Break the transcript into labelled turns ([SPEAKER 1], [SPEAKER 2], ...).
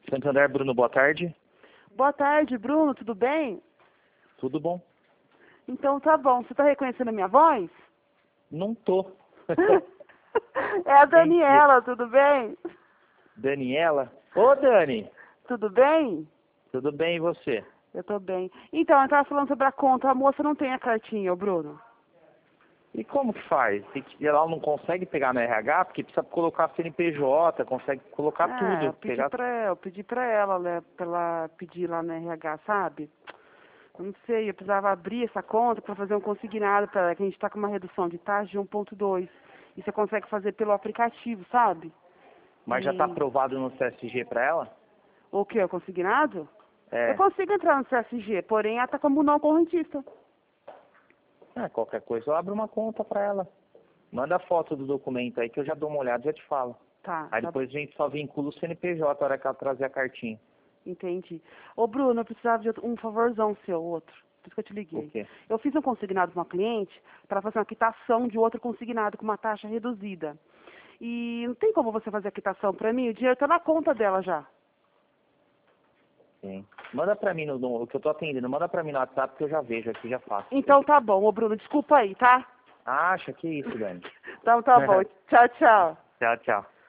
[SPEAKER 1] Santander, Bruno, boa tarde.
[SPEAKER 2] Boa tarde, Bruno, tudo bem?
[SPEAKER 1] Tudo bom?
[SPEAKER 2] Então tá bom. Você tá reconhecendo a minha voz?
[SPEAKER 1] Não tô.
[SPEAKER 2] É a Daniela, tudo bem?
[SPEAKER 1] Daniela? Ô, Dani!
[SPEAKER 2] Tudo bem?
[SPEAKER 1] Tudo bem e você?
[SPEAKER 2] Eu tô bem. Então, eu tava falando sobre a conta. A moça não tem a cartinha, ô Bruno.
[SPEAKER 1] E como que faz? Ela não consegue pegar no RH, porque precisa colocar CNPJ, consegue colocar tudo.
[SPEAKER 2] Eu pedi pra ela, né, pra ela pedir lá no RH, sabe? Eu não sei, eu precisava abrir essa conta pra fazer um consignado pra ela, que a gente tá com uma redução de taxa de 1,2. E você consegue fazer pelo aplicativo, sabe?
[SPEAKER 1] Mas já tá aprovado no CSG pra ela?
[SPEAKER 2] O quê? O consignado?
[SPEAKER 1] É.
[SPEAKER 2] Eu consigo entrar no CSG, porém ela tá como não correntista.
[SPEAKER 1] Qualquer coisa eu abro uma conta pra ela. Manda a foto do documento aí que eu já dou uma olhada e já te falo.
[SPEAKER 2] Tá.
[SPEAKER 1] Aí depois a gente só vincula o CNPJ na hora que ela trazer a cartinha.
[SPEAKER 2] Entendi. Ô, Bruno, eu precisava de um favorzão seu, outro. Por isso que eu te liguei.
[SPEAKER 1] O quê?
[SPEAKER 2] Eu fiz um consignado para uma cliente para fazer uma quitação de outro consignado com uma taxa reduzida. E não tem como você fazer a quitação para mim? O dinheiro está na conta dela já.
[SPEAKER 1] Sim. Manda pra mim no que eu tô atendendo, manda pra mim no WhatsApp que eu já vejo aqui, já faço.
[SPEAKER 2] Então tá bom, ô Bruno, desculpa aí, tá?
[SPEAKER 1] Acha que isso, Dani?
[SPEAKER 2] Então tá bom. Tchau, tchau.
[SPEAKER 1] Tchau, tchau.